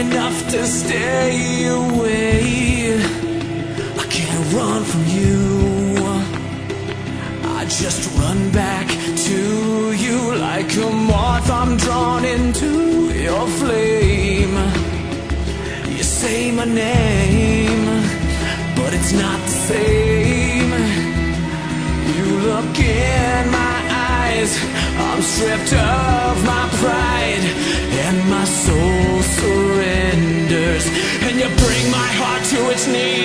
enough to stay away. I can't run from you, I just run back to you. Like a moth, I'm drawn into your flame. You say my name, but it's not the same. You look in my eyes, I'm stripped of my pride, and my soul surrenders, and you bring my heart to its knees.